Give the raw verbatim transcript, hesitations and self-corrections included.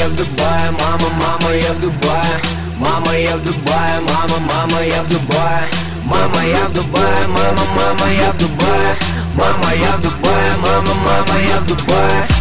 я в Дубае, мама, мама, я в Дубае. Мама, я в Дубае, мама, мама, я в Дубае. Мама, я в Дубае, мама, мама, я в Дубае. Мама, я в Дубае, мама, мама, я в Дубае.